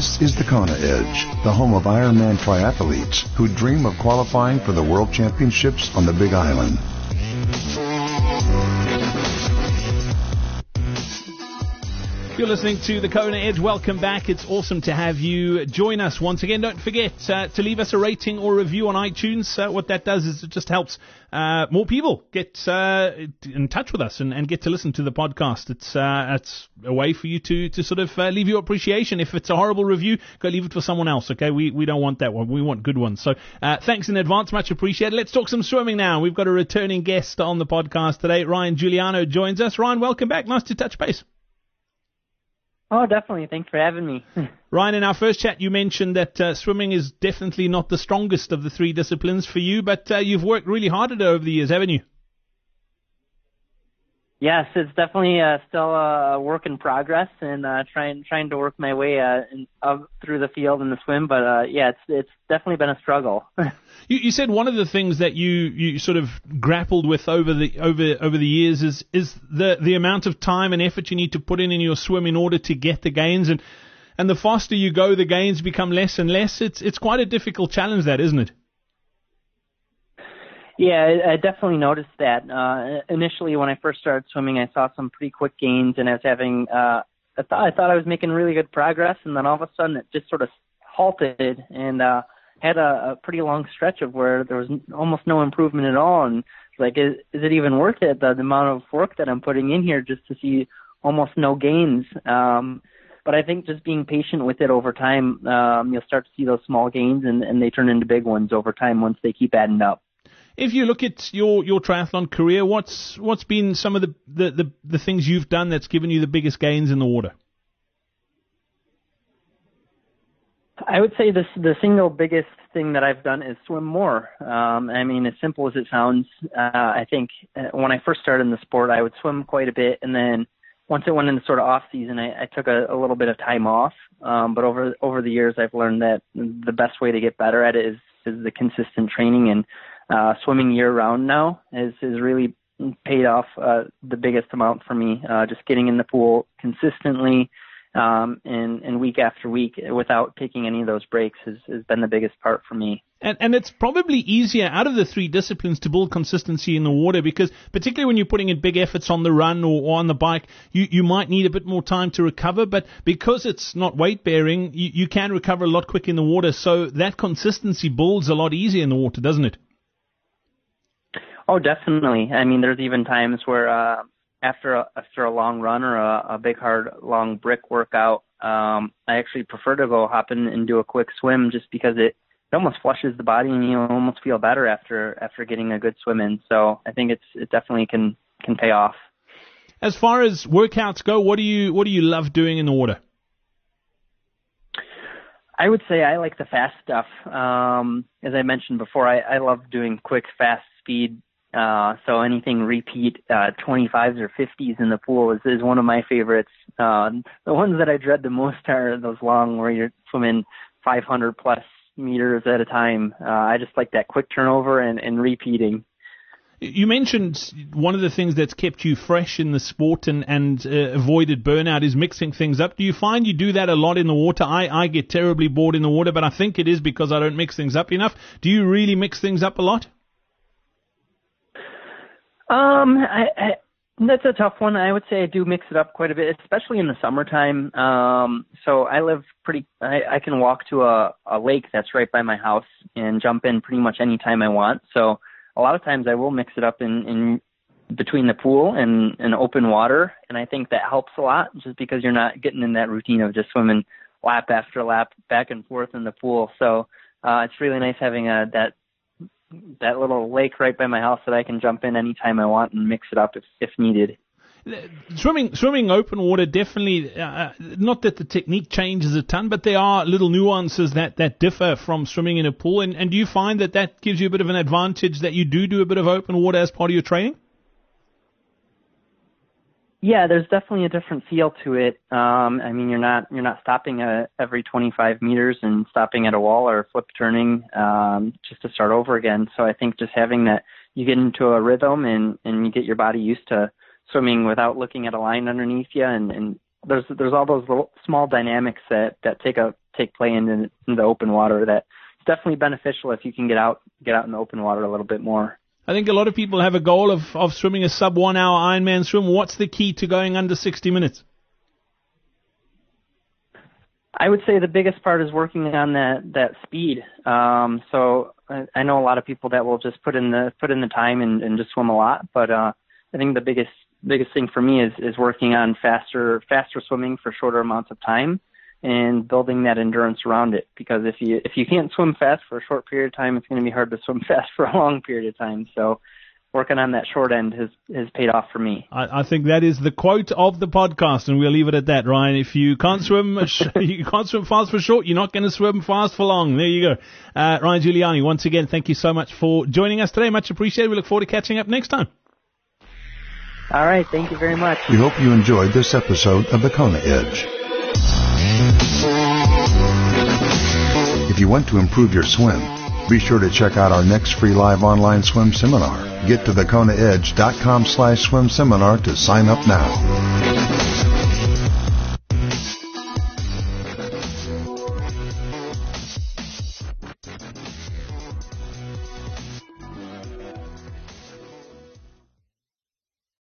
This is the Kona Edge, the home of Ironman triathletes who dream of qualifying for the World Championships on the Big Island. You're listening to the Kona Edge. Welcome back. It's awesome to have you join us once again. Don't forget to leave us a rating or review on iTunes. What that does is it just helps more people get in touch with us and get to listen to the podcast. It's a way for you to sort of leave your appreciation. If it's a horrible review, go leave it for someone else, okay? We don't want that one. We want good ones. So thanks in advance. Much appreciated. Let's talk some swimming now. We've got a returning guest on the podcast today. Ryan Giuliano joins us. Ryan, welcome back. Nice to touch base. Oh, definitely. Thanks for having me. Ryan, in our first chat, you mentioned that swimming is definitely not the strongest of the three disciplines for you, but you've worked really hard at it over the years, haven't you? Yes, it's definitely still a work in progress, and trying to work my way up through the field in the swim. But it's definitely been a struggle. You said one of the things that you sort of grappled with over the years is the amount of time and effort you need to put in your swim in order to get the gains, and the faster you go, the gains become less and less. It's quite a difficult challenge, that, isn't it? Yeah, I definitely noticed that. Initially, when I first started swimming, I saw some pretty quick gains, and I was having I thought I was making really good progress, and then all of a sudden it just sort of halted and had a pretty long stretch of where there was almost no improvement at all. And it's like, is it even worth it, the amount of work that I'm putting in here just to see almost no gains? But I think just being patient with it over time, you'll start to see those small gains, and they turn into big ones over time once they keep adding up. If you look at your triathlon career, what's been some of the things you've done that's given you the biggest gains in the water? I would say the single biggest thing that I've done is swim more. I mean, as simple as it sounds, I think when I first started in the sport, I would swim quite a bit, and then once it went into sort of off season, I took a little bit of time off. But over the years, I've learned that the best way to get better at it is the consistent training, and swimming year round now has really paid off the biggest amount for me. Just getting in the pool consistently and week after week without taking any of those breaks has been the biggest part for me. And it's probably easier out of the three disciplines to build consistency in the water, because particularly when you're putting in big efforts on the run or on the bike, you might need a bit more time to recover. But because it's not weight bearing, you can recover a lot quicker in the water. So that consistency builds a lot easier in the water, doesn't it? Oh, definitely. I mean, there's even times where after a long run or a big, hard, long brick workout, I actually prefer to go hop in and do a quick swim, just because it almost flushes the body and you almost feel better after getting a good swim in. So I think it definitely can pay off. As far as workouts go, what do you love doing in the water? I would say I like the fast stuff. As I mentioned before, I love doing quick, fast speed. So anything repeat 25s or 50s in the pool is one of my favorites. The ones that I dread the most are those long where you're swimming 500 plus meters at a time. I just like that quick turnover and repeating. You mentioned one of the things that's kept you fresh in the sport and avoided burnout is mixing things up. Do you find you do that a lot in the water? I get terribly bored in the water, but I think it is because I don't mix things up enough. Do you really mix things up a lot? That's a tough one. I would say I do mix it up quite a bit, especially in the summertime. So I live I can walk to a lake that's right by my house and jump in pretty much any time I want. So a lot of times I will mix it up in between the pool and open water. And I think that helps a lot, just because you're not getting in that routine of just swimming lap after lap back and forth in the pool. So, it's really nice having that little lake right by my house that I can jump in anytime I want and mix it up if needed. Swimming open water definitely, not that the technique changes a ton, but there are little nuances that differ from swimming in a pool. And do you find that gives you a bit of an advantage that you do a bit of open water as part of your training? Yeah, there's definitely a different feel to it. I mean, you're not stopping every 25 meters and stopping at a wall or flip turning just to start over again. So I think just having that, you get into a rhythm and you get your body used to swimming without looking at a line underneath you. And there's all those little small dynamics that take a take play in the open water. That's definitely beneficial if you can get out in the open water a little bit more. I think a lot of people have a goal of swimming a sub 1 hour Ironman swim. What's the key to going under 60 minutes? I would say the biggest part is working on that speed. So I know a lot of people that will just put in the time and just swim a lot, but I think the biggest thing for me is working on faster swimming for shorter amounts of time and building that endurance around it. Because if you can't swim fast for a short period of time, it's going to be hard to swim fast for a long period of time. So working on that short end has paid off for me. I think that is the quote of the podcast, and we'll leave it at that, Ryan. If you can't swim, you can't swim fast for short, you're not going to swim fast for long. There you go. Ryan Giuliani, once again, thank you so much for joining us today. Much appreciated. We look forward to catching up next time. All right. Thank you very much. We hope you enjoyed this episode of The Kona Edge. If you want to improve your swim, be sure to check out our next free live online swim seminar. Get to thekonaedge.com/swim seminar to sign up now.